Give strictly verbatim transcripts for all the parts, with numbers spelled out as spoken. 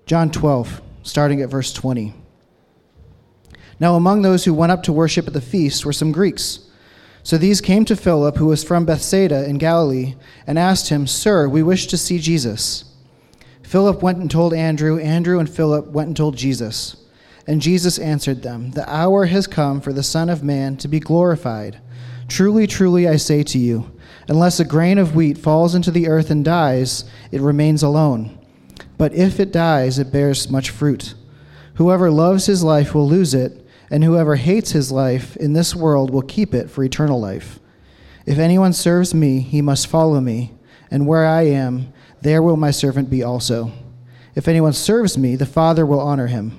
John twelve, starting at verse twenty. Now among those who went up to worship at the feast were some Greeks. So these came to Philip, who was from Bethsaida in Galilee, and asked him, "Sir, we wish to see Jesus." Philip went and told Andrew. Andrew and Philip went and told Jesus. And Jesus answered them, "The hour has come for the Son of Man to be glorified. Truly, truly, I say to you, unless a grain of wheat falls into the earth and dies, it remains alone. But if it dies, it bears much fruit. Whoever loves his life will lose it, and whoever hates his life in this world will keep it for eternal life. If anyone serves me, he must follow me, and where I am, there will my servant be also. If anyone serves me, the Father will honor him.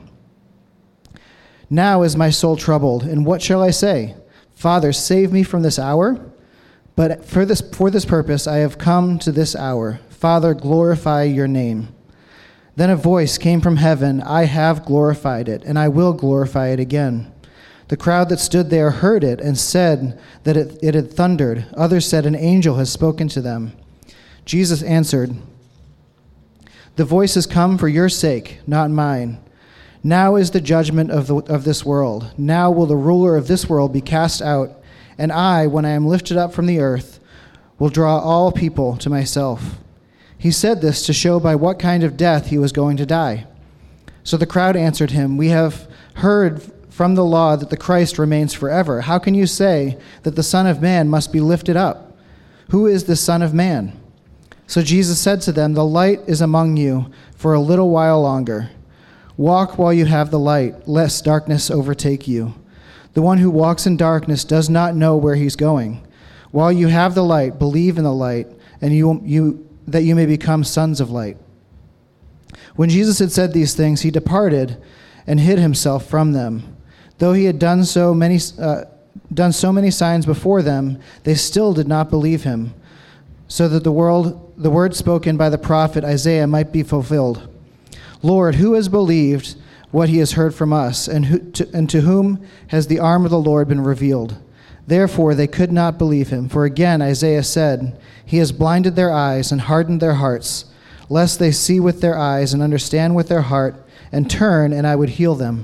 Now is my soul troubled, and what shall I say? Father, save me from this hour? But for this, for this purpose I have come to this hour. Father, glorify your name." Then a voice came from heaven, "I have glorified it, and I will glorify it again." The crowd that stood there heard it and said that it, it had thundered. Others said, "An angel has spoken to them." Jesus answered, "The voice has come for your sake, not mine. Now is the judgment of, the, of this world. Now will the ruler of this world be cast out, and I, when I am lifted up from the earth, will draw all people to myself." He said this to show by what kind of death he was going to die. So the crowd answered him, "We have heard from the law that the Christ remains forever. How can you say that the Son of Man must be lifted up? Who is the Son of Man?" So Jesus said to them, "The light is among you for a little while longer. Walk while you have the light, lest darkness overtake you. The one who walks in darkness does not know where he's going. While you have the light, believe in the light, and you, you that you may become sons of light." When Jesus had said these things, he departed and hid himself from them. Though he had done so many uh, done so many signs before them, they still did not believe him, so that the world the word spoken by the prophet Isaiah might be fulfilled. "Lord, who has believed what he has heard from us, and, who, to, and to whom has the arm of the Lord been revealed?" Therefore they could not believe him. For again Isaiah said, "He has blinded their eyes and hardened their hearts, lest they see with their eyes and understand with their heart, and turn, and I would heal them."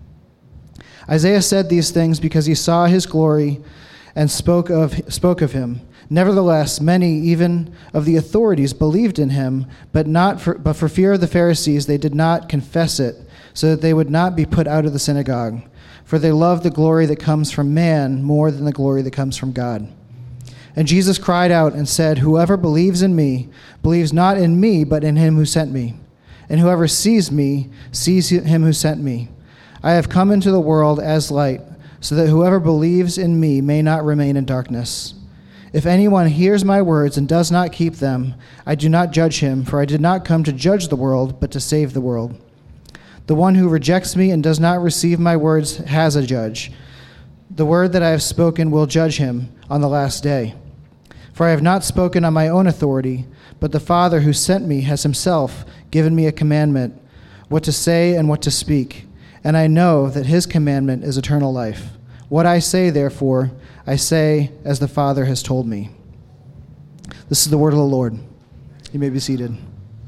Isaiah said these things because he saw his glory and spoke of, spoke of him. Nevertheless, many, even of the authorities, believed in him, but not for, but for fear of the Pharisees, they did not confess it, so that they would not be put out of the synagogue. For they love the glory that comes from man more than the glory that comes from God. And Jesus cried out and said, "Whoever believes in me believes not in me, but in him who sent me. And whoever sees me sees him who sent me. I have come into the world as light, so that whoever believes in me may not remain in darkness. If anyone hears my words and does not keep them, I do not judge him, for I did not come to judge the world, but to save the world. The one who rejects me and does not receive my words has a judge. The word that I have spoken will judge him on the last day. For I have not spoken on my own authority, but the Father who sent me has himself given me a commandment, what to say and what to speak. And I know that his commandment is eternal life. What I say, therefore, I say as the Father has told me." This is the word of the Lord. You may be seated.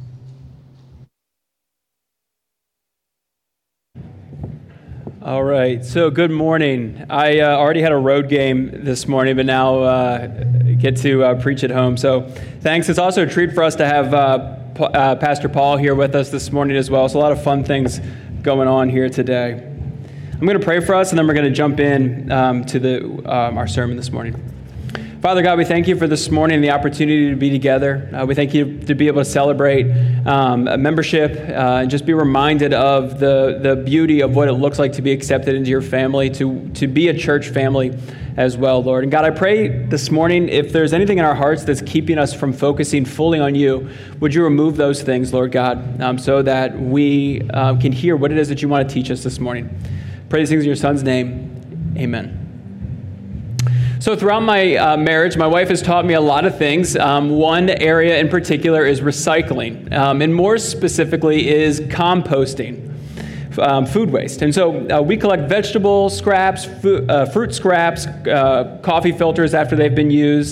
All right, so good morning. I uh, already had a road game this morning, but now uh, get to uh, preach at home. So thanks. It's also a treat for us to have uh, P- uh, Pastor Paul here with us this morning as well. So a lot of fun things going on here today. I'm going to pray for us, and then we're going to jump in um, to the um, our sermon this morning. Father God, we thank you for this morning, the opportunity to be together. Uh, we thank you to be able to celebrate um, a membership uh, and just be reminded of the, the beauty of what it looks like to be accepted into your family, to, to be a church family as well, Lord. And God, I pray this morning, if there's anything in our hearts that's keeping us from focusing fully on you, would you remove those things, Lord God, um, so that we uh, can hear what it is that you want to teach us this morning. Pray these things in your Son's name. Amen. So throughout my uh, marriage, my wife has taught me a lot of things. Um, one area in particular is recycling, um, and more specifically is composting um, food waste. And so uh, we collect vegetable scraps, fu- uh, fruit scraps, uh, coffee filters after they've been used,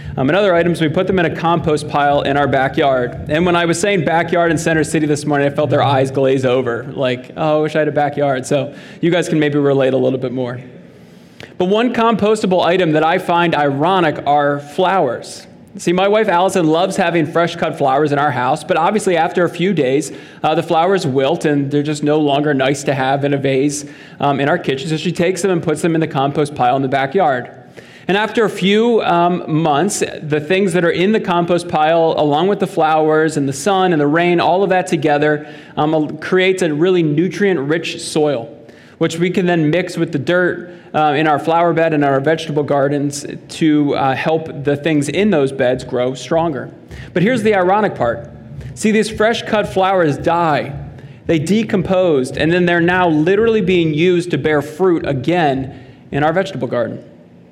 Um, and other items, we put them in a compost pile in our backyard. And when I was saying backyard in Center City this morning, I felt their eyes glaze over, like, oh, I wish I had a backyard. So you guys can maybe relate a little bit more. But one compostable item that I find ironic are flowers. See, my wife Allison loves having fresh cut flowers in our house, but obviously after a few days, uh, the flowers wilt and they're just no longer nice to have in a vase um, in our kitchen. So she takes them and puts them in the compost pile in the backyard. And after a few um, months, the things that are in the compost pile, along with the flowers and the sun and the rain, all of that together um, creates a really nutrient-rich soil, which we can then mix with the dirt uh, in our flower bed and our vegetable gardens to uh, help the things in those beds grow stronger. But here's the ironic part. See, these fresh cut flowers die. They decomposed, and then they're now literally being used to bear fruit again in our vegetable garden.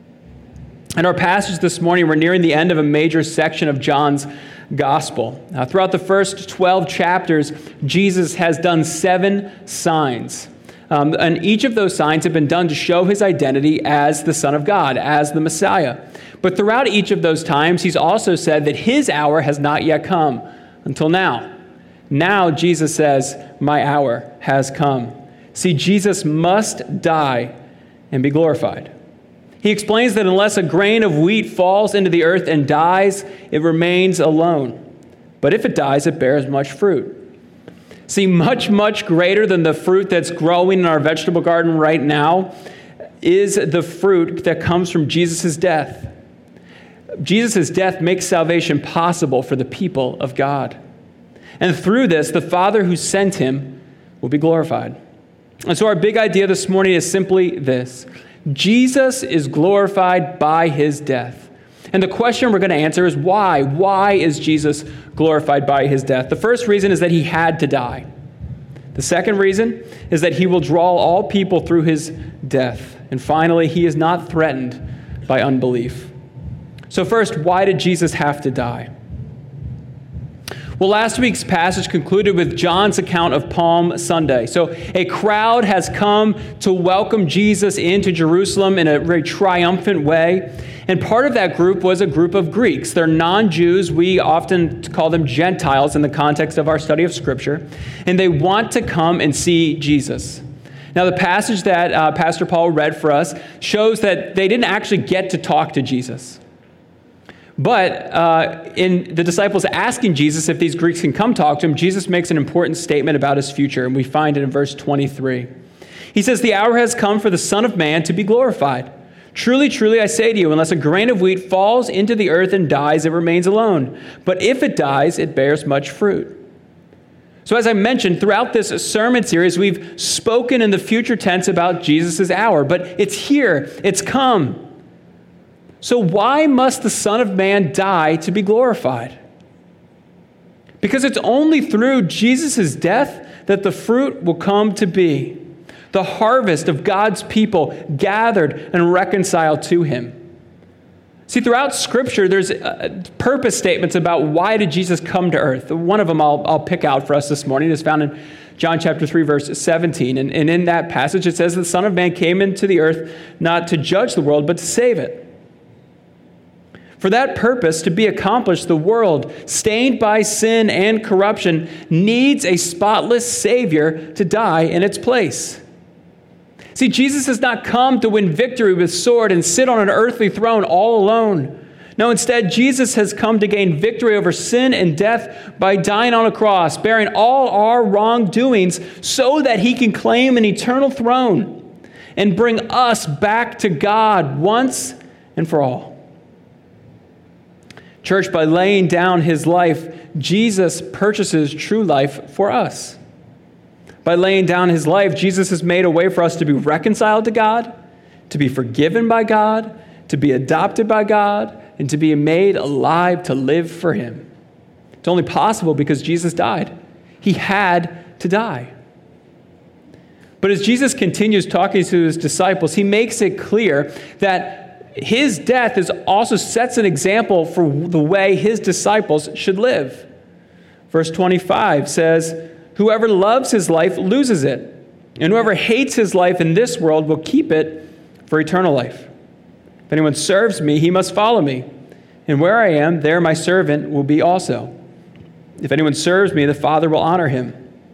In our passage this morning, we're nearing the end of a major section of John's gospel. Now, throughout the first twelve chapters, Jesus has done seven signs. Um, and each of those signs have been done to show his identity as the Son of God, as the Messiah. But throughout each of those times, he's also said that his hour has not yet come until now. Now, Jesus says, my hour has come. See, Jesus must die and be glorified. He explains that unless a grain of wheat falls into the earth and dies, it remains alone. But if it dies, it bears much fruit. See, much, much greater than the fruit that's growing in our vegetable garden right now is the fruit that comes from Jesus' death. Jesus' death makes salvation possible for the people of God. And through this, the Father who sent him will be glorified. And so our big idea this morning is simply this. Jesus is glorified by his death. And the question we're going to answer is why? Why is Jesus glorified by his death? The first reason is that he had to die. The second reason is that he will draw all people through his death. And finally, he is not threatened by unbelief. So first, why did Jesus have to die? Well, last week's passage concluded with John's account of Palm Sunday. So a crowd has come to welcome Jesus into Jerusalem in a very triumphant way. And part of that group was a group of Greeks. They're non-Jews. We often call them Gentiles in the context of our study of Scripture. And they want to come and see Jesus. Now, the passage that uh, Pastor Paul read for us shows that they didn't actually get to talk to Jesus. But uh, in the disciples asking Jesus if these Greeks can come talk to him, Jesus makes an important statement about his future, and we find it in verse twenty-three. He says, "The hour has come for the Son of Man to be glorified. Truly, truly, I say to you, unless a grain of wheat falls into the earth and dies, it remains alone. But if it dies, it bears much fruit." So as I mentioned, throughout this sermon series, we've spoken in the future tense about Jesus' hour, but it's here, it's come. So why must the Son of Man die to be glorified? Because it's only through Jesus' death that the fruit will come to be, the harvest of God's people gathered and reconciled to him. See, throughout Scripture, there's uh, purpose statements about why did Jesus come to earth. One of them I'll, I'll pick out for us this morning is found in John chapter three, verse seventeen. And, and in that passage, it says, "The Son of Man came into the earth not to judge the world, but to save it." For that purpose to be accomplished, the world, stained by sin and corruption, needs a spotless Savior to die in its place. See, Jesus has not come to win victory with sword and sit on an earthly throne all alone. No, instead, Jesus has come to gain victory over sin and death by dying on a cross, bearing all our wrongdoings so that he can claim an eternal throne and bring us back to God once and for all. Church, by laying down his life, Jesus purchases true life for us. By laying down his life, Jesus has made a way for us to be reconciled to God, to be forgiven by God, to be adopted by God, and to be made alive to live for him. It's only possible because Jesus died. He had to die. But as Jesus continues talking to his disciples, he makes it clear that his death is also sets an example for the way his disciples should live. Verse twenty-five says, "Whoever loves his life loses it, and whoever hates his life in this world will keep it for eternal life. If anyone serves me, he must follow me, And where I am, there my servant will be also. If anyone serves me, the Father will honor him.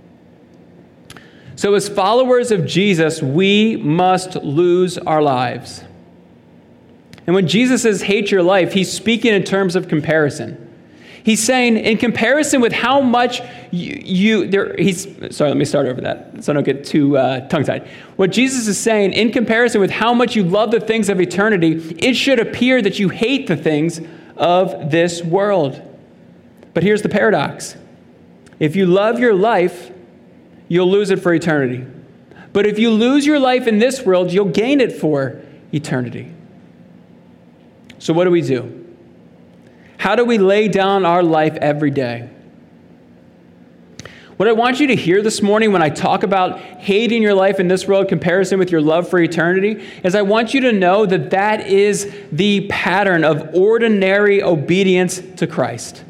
So as followers of Jesus, we must lose our lives. And when Jesus says hate your life, he's speaking in terms of comparison. He's saying in comparison with how much you, you there, he's, sorry, let me start over that so I don't get too uh, tongue-tied. What Jesus is saying, in comparison with how much you love the things of eternity, it should appear that you hate the things of this world. But here's the paradox. If you love your life, you'll lose it for eternity. But if you lose your life in this world, you'll gain it for eternity. So what do we do? How do we lay down our life every day? What I want you to hear this morning when I talk about hating your life in this world in comparison with your love for eternity is I want you to know that that is the pattern of ordinary obedience to Christ.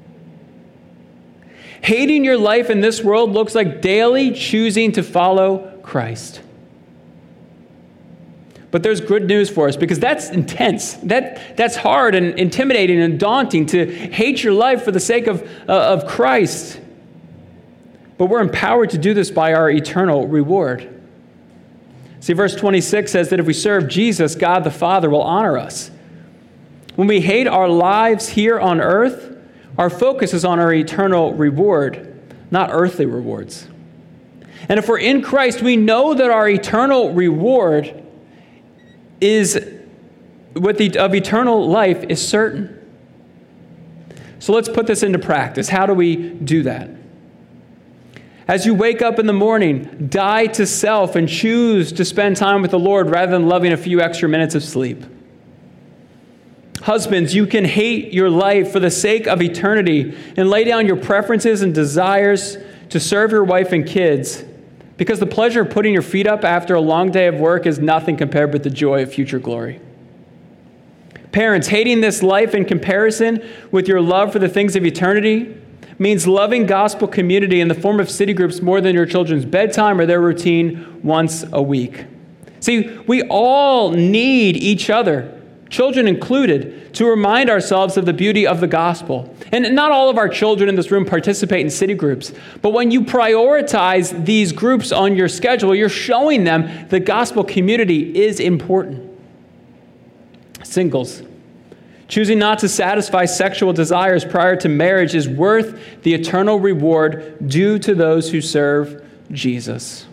Hating your life in this world looks like daily choosing to follow Christ. But there's good news for us because that's intense. That, that's hard and intimidating and daunting to hate your life for the sake of, uh, of Christ. But we're empowered to do this by our eternal reward. See, verse twenty-six says that if we serve Jesus, God the Father will honor us. When we hate our lives here on earth, our focus is on our eternal reward, not earthly rewards. And if we're in Christ, we know that our eternal reward is what the of eternal life is certain. So let's put this into practice. How do we do that? As you wake up in the morning, die to self and choose to spend time with the Lord rather than loving a few extra minutes of sleep. Husbands, you can hate your life for the sake of eternity and lay down your preferences and desires to serve your wife and kids, because the pleasure of putting your feet up after a long day of work is nothing compared with the joy of future glory. Parents, hating this life in comparison with your love for the things of eternity means loving gospel community in the form of city groups more than your children's bedtime or their routine once a week. See, we all need each other, children included, to remind ourselves of the beauty of the gospel. And not all of our children in this room participate in city groups, but when you prioritize these groups on your schedule, you're showing them the gospel community is important. Singles, choosing not to satisfy sexual desires prior to marriage is worth the eternal reward due to those who serve Jesus.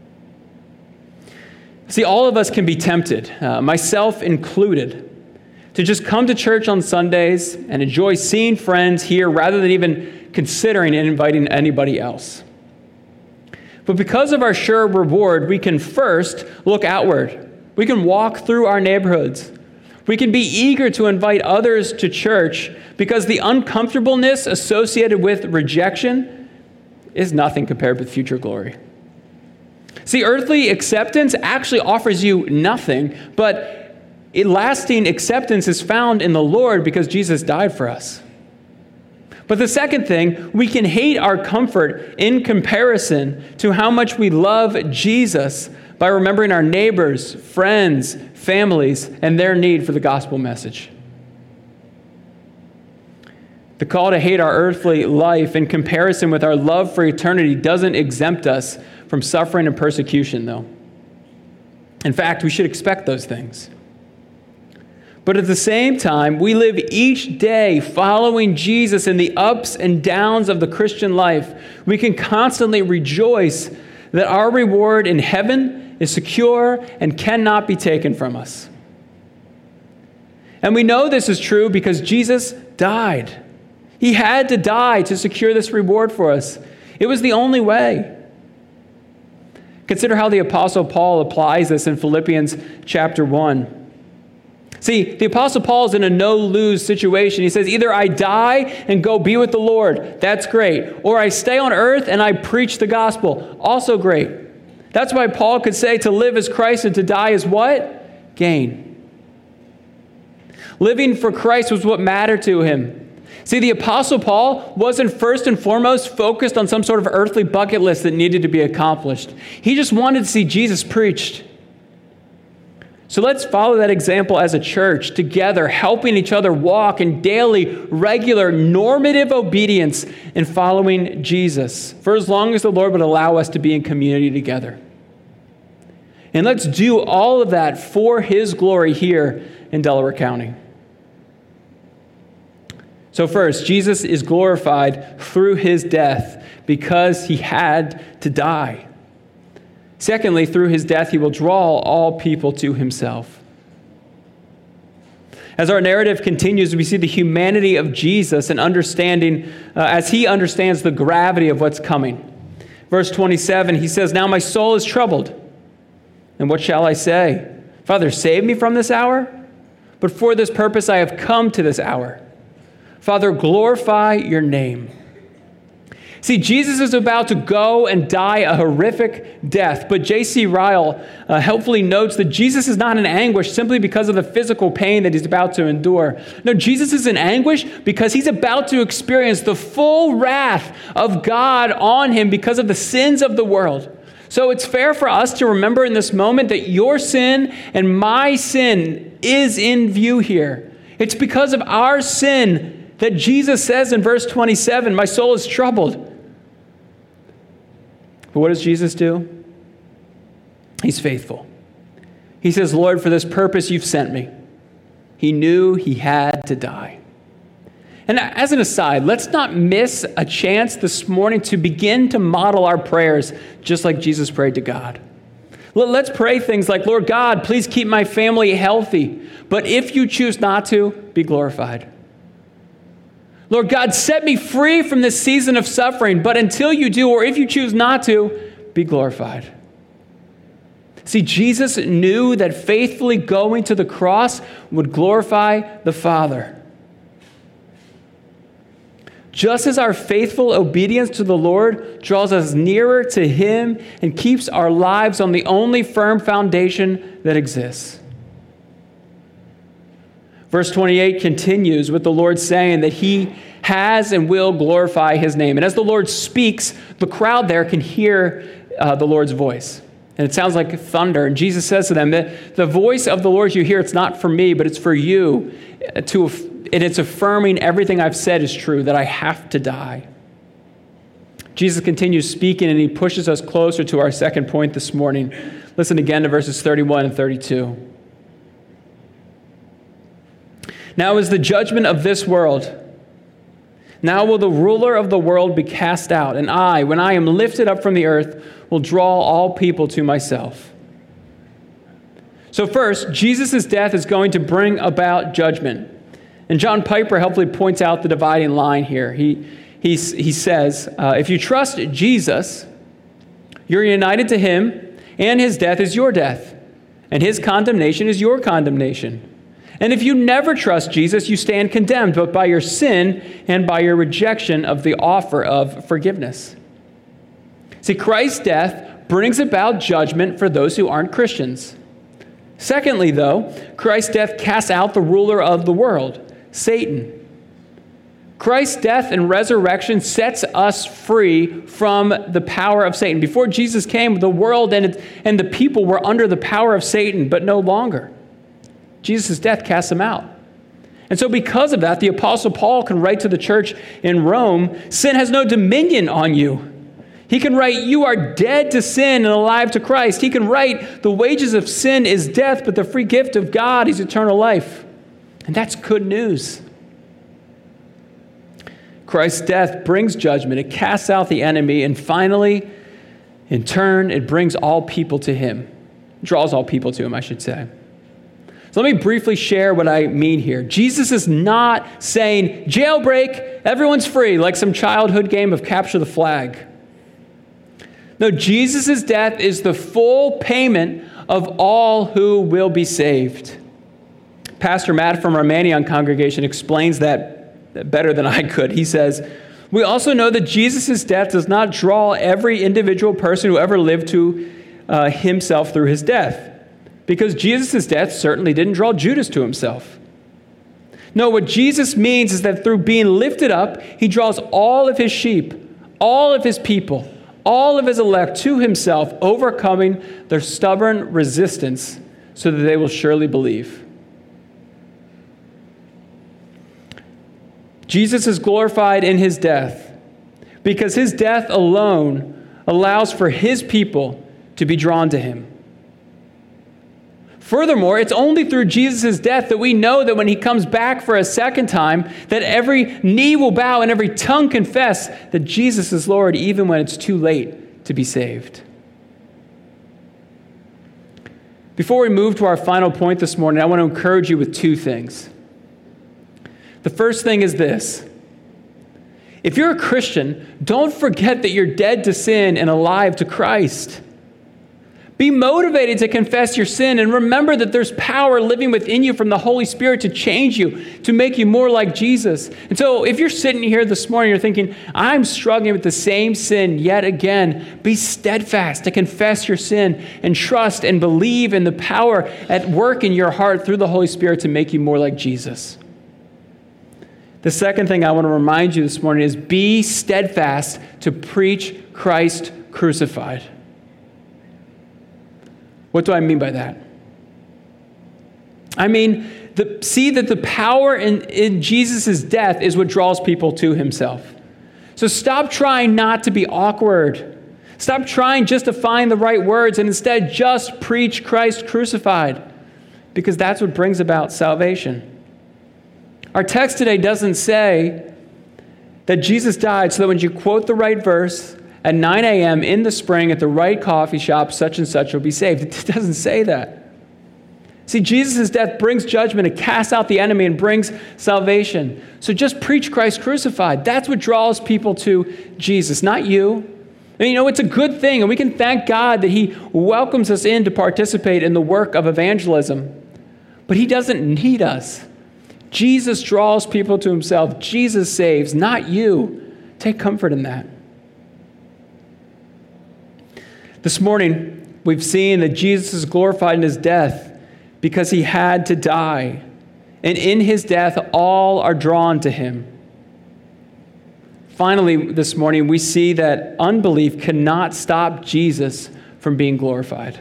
See, all of us can be tempted, uh, myself included, to just come to church on Sundays and enjoy seeing friends here rather than even considering and inviting anybody else. But because of our sure reward, we can first look outward. We can walk through our neighborhoods. We can be eager to invite others to church because the uncomfortableness associated with rejection is nothing compared with future glory. See, earthly acceptance actually offers you nothing, but lasting acceptance is found in the Lord because Jesus died for us. But the second thing, we can hate our comfort in comparison to how much we love Jesus by remembering our neighbors, friends, families, and their need for the gospel message. The call to hate our earthly life in comparison with our love for eternity doesn't exempt us from suffering and persecution, though. In fact, we should expect those things. But at the same time, we live each day following Jesus in the ups and downs of the Christian life. We can constantly rejoice that our reward in heaven is secure and cannot be taken from us. And we know this is true because Jesus died. He had to die to secure this reward for us. It was the only way. Consider how the Apostle Paul applies this in Philippians chapter one. See, the Apostle Paul is in a no-lose situation. He says, either I die and go be with the Lord, that's great, or I stay on earth and I preach the gospel, also great. That's why Paul could say to live as Christ and to die is what? Gain. Living for Christ was what mattered to him. See, the Apostle Paul wasn't first and foremost focused on some sort of earthly bucket list that needed to be accomplished. He just wanted to see Jesus preached. So let's follow that example as a church, together, helping each other walk in daily, regular, normative obedience in following Jesus, for as long as the Lord would allow us to be in community together. And let's do all of that for His glory here in Delaware County. So first, Jesus is glorified through His death because He had to die. Secondly, through His death, He will draw all people to Himself. As our narrative continues, we see the humanity of Jesus and understanding, uh, as He understands the gravity of what's coming. Verse twenty-seven, He says, "Now my soul is troubled, and what shall I say? Father, save me from this hour? But for this purpose I have come to this hour. Father, glorify your name." See, Jesus is about to go and die a horrific death, but J C Ryle uh, helpfully notes that Jesus is not in anguish simply because of the physical pain that He's about to endure. No, Jesus is in anguish because He's about to experience the full wrath of God on Him because of the sins of the world. So it's fair for us to remember in this moment that your sin and my sin is in view here. It's because of our sin that Jesus says in verse twenty-seven, "My soul is troubled." But what does Jesus do? He's faithful. He says, "Lord, for this purpose you've sent me." He knew He had to die. And as an aside, let's not miss a chance this morning to begin to model our prayers just like Jesus prayed to God. Let's pray things like, "Lord God, please keep my family healthy, but if you choose not to, be glorified. Lord God, set me free from this season of suffering, but until you do, or if you choose not to, be glorified." See, Jesus knew that faithfully going to the cross would glorify the Father. Just as our faithful obedience to the Lord draws us nearer to Him and keeps our lives on the only firm foundation that exists. Verse twenty-eight continues with the Lord saying that He has and will glorify His name. And as the Lord speaks, the crowd there can hear uh, the Lord's voice. And it sounds like thunder. And Jesus says to them that the voice of the Lord you hear, it's not for me, but it's for you. To, and it's affirming everything I've said is true, that I have to die. Jesus continues speaking, and He pushes us closer to our second point this morning. Listen again to verses thirty-one and thirty-two. "Now is the judgment of this world. Now will the ruler of the world be cast out, and I, when I am lifted up from the earth, will draw all people to myself." So first, Jesus' death is going to bring about judgment. And John Piper helpfully points out the dividing line here. He, he, he says, uh, if you trust Jesus, you're united to Him, and His death is your death, and His condemnation is your condemnation. And if you never trust Jesus, you stand condemned, both by your sin and by your rejection of the offer of forgiveness. See, Christ's death brings about judgment for those who aren't Christians. Secondly, though, Christ's death casts out the ruler of the world, Satan. Christ's death and resurrection sets us free from the power of Satan. Before Jesus came, the world and, it, and the people were under the power of Satan, but no longer. Jesus' death casts them out. And so because of that, the Apostle Paul can write to the church in Rome, "Sin has no dominion on you." He can write, "You are dead to sin and alive to Christ." He can write, "The wages of sin is death, but the free gift of God is eternal life." And that's good news. Christ's death brings judgment. It casts out the enemy. And finally, in turn, it brings all people to Him. Draws all people to Him, I should say. So let me briefly share what I mean here. Jesus is not saying, jailbreak, everyone's free, like some childhood game of capture the flag. No, Jesus' death is the full payment of all who will be saved. Pastor Matt from our Mannion congregation explains that better than I could. He says, "We also know that Jesus' death does not draw every individual person who ever lived to uh, himself through His death. Because Jesus' death certainly didn't draw Judas to Himself. No, what Jesus means is that through being lifted up, He draws all of His sheep, all of His people, all of His elect to Himself, overcoming their stubborn resistance so that they will surely believe. Jesus is glorified in his death because his death alone allows for his people to be drawn to him. Furthermore, it's only through Jesus' death that we know that when he comes back for a second time, that every knee will bow and every tongue confess that Jesus is Lord, even when it's too late to be saved. Before we move to our final point this morning, I want to encourage you with two things. The first thing is this. If you're a Christian, don't forget that you're dead to sin and alive to Christ. Be motivated to confess your sin and remember that there's power living within you from the Holy Spirit to change you, to make you more like Jesus. And so if you're sitting here this morning, you're thinking, I'm struggling with the same sin yet again, be steadfast to confess your sin and trust and believe in the power at work in your heart through the Holy Spirit to make you more like Jesus. The second thing I want to remind you this morning is be steadfast to preach Christ crucified. What do I mean by that? I mean, the, see that the power in, in Jesus' death is what draws people to himself. So stop trying not to be awkward. Stop trying just to find the right words and instead just preach Christ crucified, because that's what brings about salvation. Our text today doesn't say that Jesus died so that when you quote the right verse at nine a.m. in the spring at the right coffee shop, such and such will be saved. It doesn't say that. See, Jesus' death brings judgment. It casts out the enemy and brings salvation. So just preach Christ crucified. That's what draws people to Jesus, not you. And you know, it's a good thing, and we can thank God that he welcomes us in to participate in the work of evangelism. But he doesn't need us. Jesus draws people to himself. Jesus saves, not you. Take comfort in that. This morning, we've seen that Jesus is glorified in his death because he had to die. And in his death, all are drawn to him. Finally, this morning, we see that unbelief cannot stop Jesus from being glorified.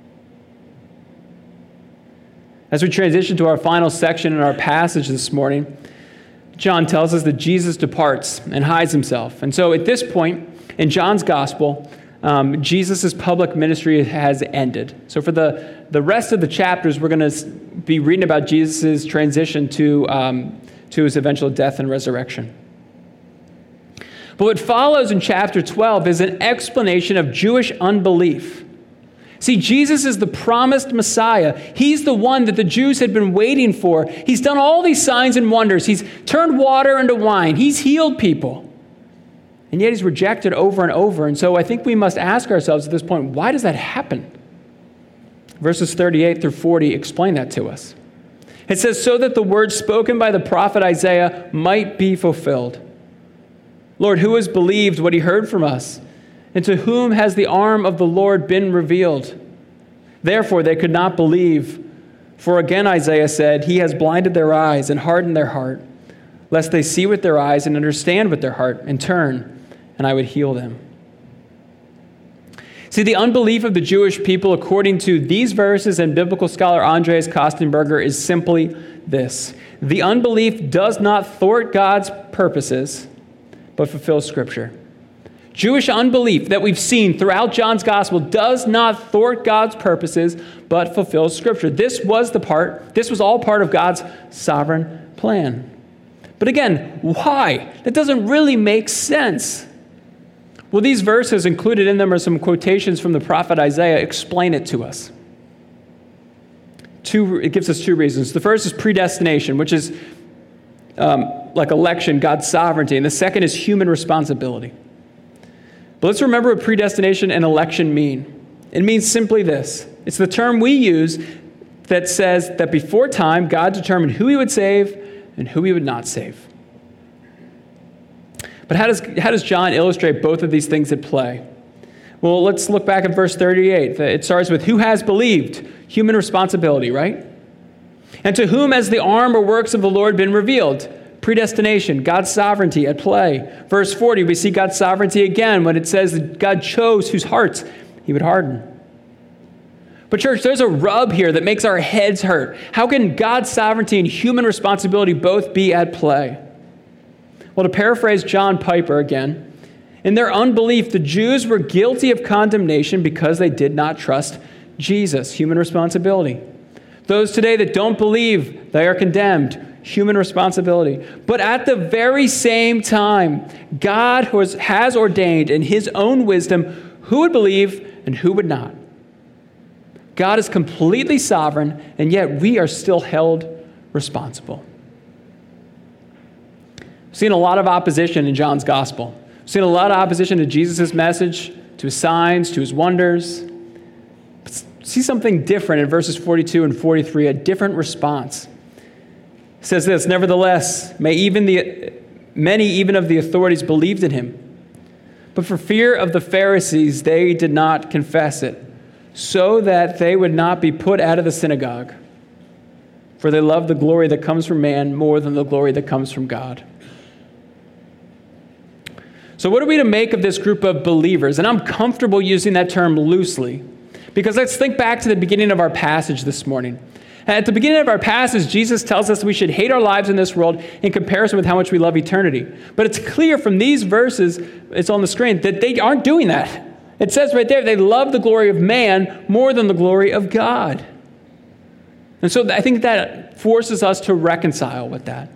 As we transition to our final section in our passage this morning, John tells us that Jesus departs and hides himself. And so at this point in John's gospel, Um, Jesus' public ministry has ended. So for the, the rest of the chapters, we're going to be reading about Jesus' transition to, um, to his eventual death and resurrection. But what follows in chapter twelve is an explanation of Jewish unbelief. See, Jesus is the promised Messiah. He's the one that the Jews had been waiting for. He's done all these signs and wonders. He's turned water into wine. He's healed people. And yet he's rejected over and over. And so I think we must ask ourselves at this point, why does that happen? Verses thirty-eight through forty explain that to us. It says, so that the words spoken by the prophet Isaiah might be fulfilled. Lord, who has believed what he heard from us? And to whom has the arm of the Lord been revealed? Therefore they could not believe. For again Isaiah said, he has blinded their eyes and hardened their heart, lest they see with their eyes and understand with their heart and turn, and I would heal them. See, the unbelief of the Jewish people, according to these verses and biblical scholar Andreas Kostenberger, is simply this. The unbelief does not thwart God's purposes, but fulfills Scripture. Jewish unbelief that we've seen throughout John's gospel does not thwart God's purposes, but fulfills Scripture. This was the part, this was all part of God's sovereign plan. But again, why? That doesn't really make sense. Well, these verses, included in them are some quotations from the prophet Isaiah, explain it to us. Two, it gives us two reasons. The first is predestination, which is um, like election, God's sovereignty. And the second is human responsibility. But let's remember what predestination and election mean. It means simply this. It's the term we use that says that before time, God determined who he would save and who he would not save. But how does, how does John illustrate both of these things at play? Well, let's look back at verse thirty-eight. It starts with, who has believed? Human responsibility, right? And to whom has the arm or works of the Lord been revealed? Predestination, God's sovereignty at play. Verse forty, we see God's sovereignty again when it says that God chose whose hearts he would harden. But church, there's a rub here that makes our heads hurt. How can God's sovereignty and human responsibility both be at play? Well, to paraphrase John Piper again, in their unbelief, the Jews were guilty of condemnation because they did not trust Jesus, human responsibility. Those today that don't believe, they are condemned, human responsibility. But at the very same time, God has, has ordained in his own wisdom who would believe and who would not. God is completely sovereign, and yet we are still held responsible. We've seen a lot of opposition in John's gospel. We've seen a lot of opposition to Jesus' message, to his signs, to his wonders. But see something different in verses forty-two and forty-three, a different response. It says this, nevertheless, may even the many even of the authorities believed in him. But for fear of the Pharisees, they did not confess it, so that they would not be put out of the synagogue. For they love the glory that comes from man more than the glory that comes from God. So what are we to make of this group of believers? And I'm comfortable using that term loosely, because let's think back to the beginning of our passage this morning. At the beginning of our passage, Jesus tells us we should hate our lives in this world in comparison with how much we love eternity. But it's clear from these verses, it's on the screen, that they aren't doing that. It says right there, they love the glory of man more than the glory of God. And so I think that forces us to reconcile with that.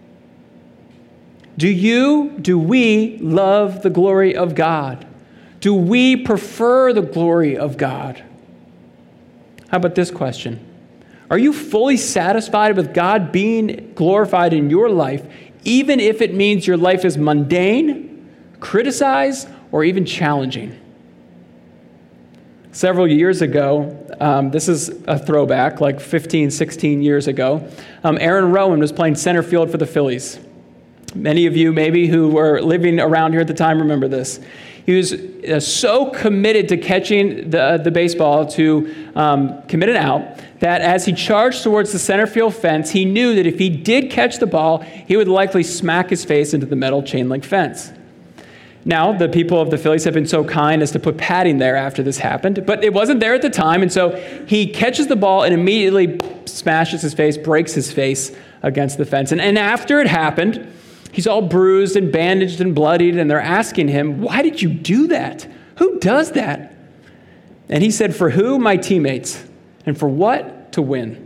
Do you, do we love the glory of God? Do we prefer the glory of God? How about this question? Are you fully satisfied with God being glorified in your life, even if it means your life is mundane, criticized, or even challenging? Several years ago, um, this is a throwback, like fifteen, sixteen years ago, um, Aaron Rowan was playing center field for the Phillies. Many of you maybe who were living around here at the time remember this. He was uh, so committed to catching the, the baseball to um, commit an out that as he charged towards the center field fence, he knew that if he did catch the ball, he would likely smack his face into the metal chain link fence. Now, the people of the Phillies have been so kind as to put padding there after this happened, but it wasn't there at the time, and so he catches the ball and immediately smashes his face, breaks his face against the fence. And, and after it happened, he's all bruised and bandaged and bloodied, and they're asking him, why did you do that? Who does that? And he said, for who? My teammates. And for what? To win.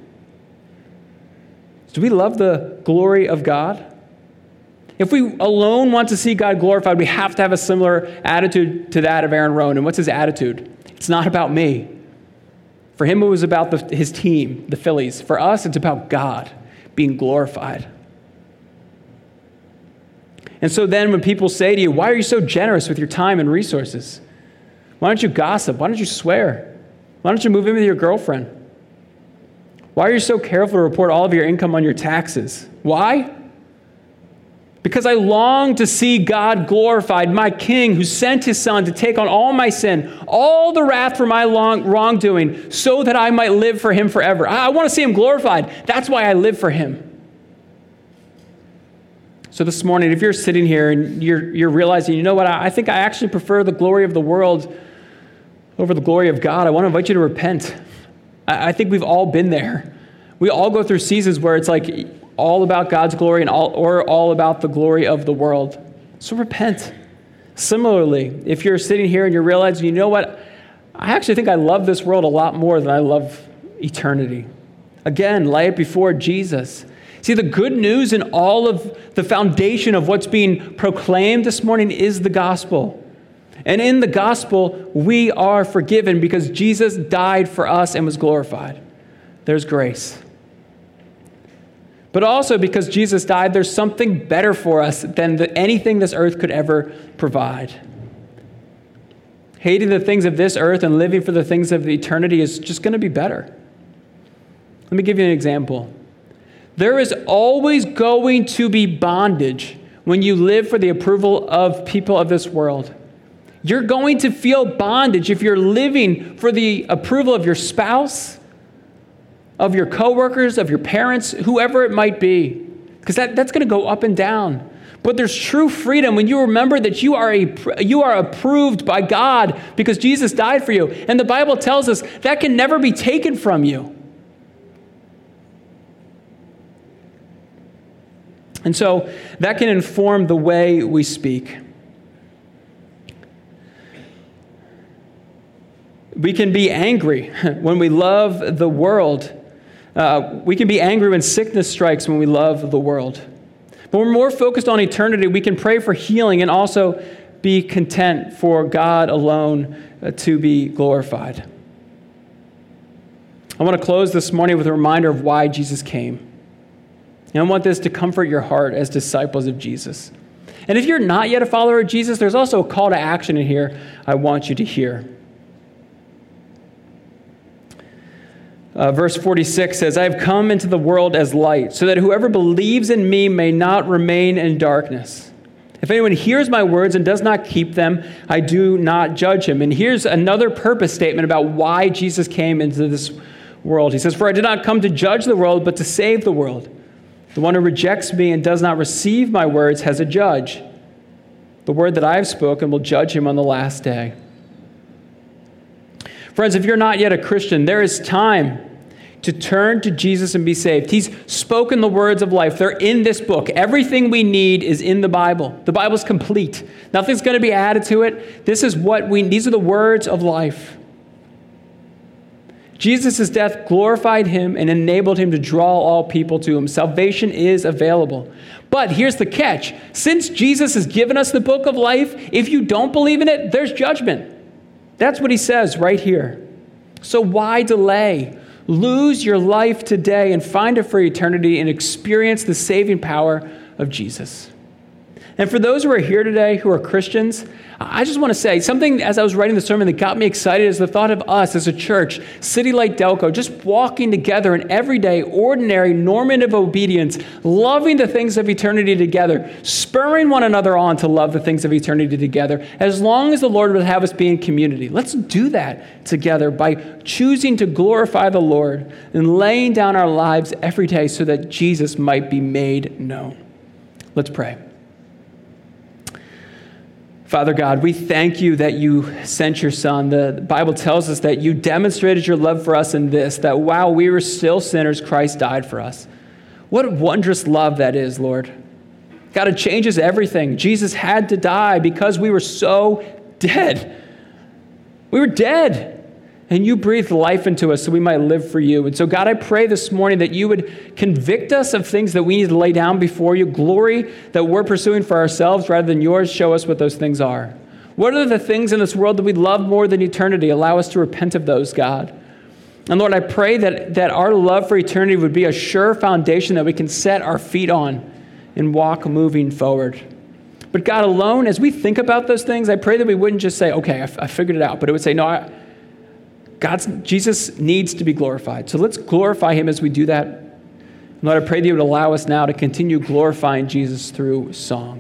Do we love the glory of God? If we alone want to see God glorified, we have to have a similar attitude to that of Aaron Rowan. And what's his attitude? It's not about me. For him, it was about the, his team, the Phillies. For us, it's about God being glorified. And so then when people say to you, why are you so generous with your time and resources? Why don't you gossip? Why don't you swear? Why don't you move in with your girlfriend? Why are you so careful to report all of your income on your taxes? Why? Because I long to see God glorified, my King who sent his Son to take on all my sin, all the wrath for my long wrongdoing, so that I might live for him forever. I want to see him glorified. That's why I live for him. So this morning, if you're sitting here and you're, you're realizing, you know what, I think I actually prefer the glory of the world over the glory of God, I want to invite you to repent. I, I think we've all been there. We all go through seasons where it's like all about God's glory and all, or all about the glory of the world. So repent. Similarly, if you're sitting here and you're realizing, you know what, I actually think I love this world a lot more than I love eternity. Again, lay it before Jesus. See, the good news in all of the foundation of what's being proclaimed this morning is the gospel. And in the gospel, we are forgiven because Jesus died for us and was glorified. There's grace. But also because Jesus died, there's something better for us than the, anything this earth could ever provide. Hating the things of this earth and living for the things of eternity is just going to be better. Let me give you an example. There is always going to be bondage when you live for the approval of people of this world. You're going to feel bondage if you're living for the approval of your spouse, of your coworkers, of your parents, whoever it might be. Because that, that's going to go up and down. But there's true freedom when you remember that you are a, you are approved by God because Jesus died for you. And the Bible tells us that can never be taken from you. And so that can inform the way we speak. We can be angry when we love the world. Uh, we can be angry when sickness strikes when we love the world. But when we're more focused on eternity, we can pray for healing and also be content for God alone uh, to be glorified. I want to close this morning with a reminder of why Jesus came. And I want this to comfort your heart as disciples of Jesus. And if you're not yet a follower of Jesus, there's also a call to action in here I want you to hear. Uh, verse forty-six says, I have come into the world as light, so that whoever believes in me may not remain in darkness. If anyone hears my words and does not keep them, I do not judge him. And here's another purpose statement about why Jesus came into this world. He says, for I did not come to judge the world, but to save the world. The one who rejects me and does not receive my words has a judge. The word that I have spoken will judge him on the last day. Friends, if you're not yet a Christian, there is time to turn to Jesus and be saved. He's spoken the words of life. They're in this book. Everything we need is in the Bible. The Bible's complete. Nothing's going to be added to it. This is what we, these are the words of life. Jesus' death glorified him and enabled him to draw all people to him. Salvation is available. But here's the catch. Since Jesus has given us the book of life, if you don't believe in it, there's judgment. That's what he says right here. So why delay? Lose your life today and find it for eternity and experience the saving power of Jesus. And for those who are here today who are Christians, I just want to say something as I was writing the sermon that got me excited is the thought of us as a church, City Light Delco, just walking together in everyday, ordinary, normative obedience, loving the things of eternity together, spurring one another on to love the things of eternity together, as long as the Lord would have us be in community. Let's do that together by choosing to glorify the Lord and laying down our lives every day so that Jesus might be made known. Let's pray. Father God, we thank you that you sent your Son. The Bible tells us that you demonstrated your love for us in this, that while we were still sinners, Christ died for us. What a wondrous love that is, Lord. God, it changes everything. Jesus had to die because we were so dead. We were dead. And you breathed life into us so we might live for you. And so, God, I pray this morning that you would convict us of things that we need to lay down before you, glory that we're pursuing for ourselves rather than yours. Show us what those things are. What are the things in this world that we love more than eternity? Allow us to repent of those, God. And Lord, I pray that, that our love for eternity would be a sure foundation that we can set our feet on and walk moving forward. But God, alone, as we think about those things, I pray that we wouldn't just say, okay, I, I figured it out, but it would say, no, I, God's, Jesus needs to be glorified. So let's glorify him as we do that. And Lord, I pray that you would allow us now to continue glorifying Jesus through song.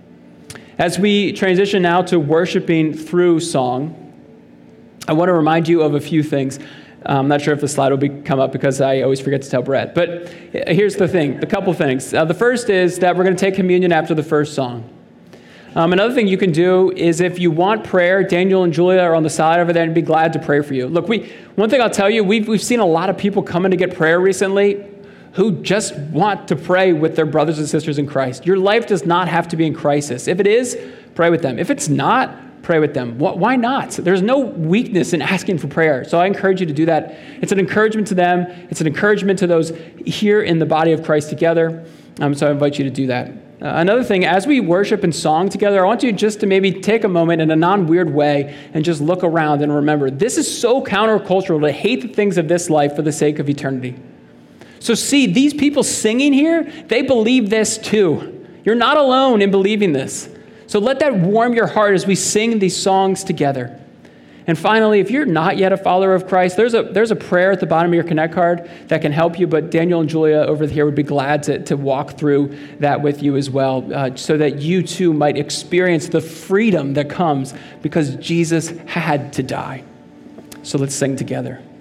As we transition now to worshiping through song, I want to remind you of a few things. I'm not sure if the slide will be, come up because I always forget to tell Brett. But here's the thing, a couple things. Uh, the first is that we're going to take communion after the first song. Um, another thing you can do is if you want prayer, Daniel and Julia are on the side over there and be glad to pray for you. Look, we one thing I'll tell you, we've, we've seen a lot of people coming to get prayer recently who just want to pray with their brothers and sisters in Christ. Your life does not have to be in crisis. If it is, pray with them. If it's not, pray with them. Why not? There's no weakness in asking for prayer. So I encourage you to do that. It's an encouragement to them. It's an encouragement to those here in the body of Christ together. Um, so I invite you to do that. Uh, another thing, as we worship and song together, I want you just to maybe take a moment in a non-weird way and just look around and remember, this is so countercultural to hate the things of this life for the sake of eternity. So see, these people singing here, they believe this too. You're not alone in believing this. So let that warm your heart as we sing these songs together. And finally, if you're not yet a follower of Christ, there's a there's a prayer at the bottom of your Connect card that can help you, but Daniel and Julia over here would be glad to, to walk through that with you as well, uh, so that you too might experience the freedom that comes because Jesus had to die. So let's sing together.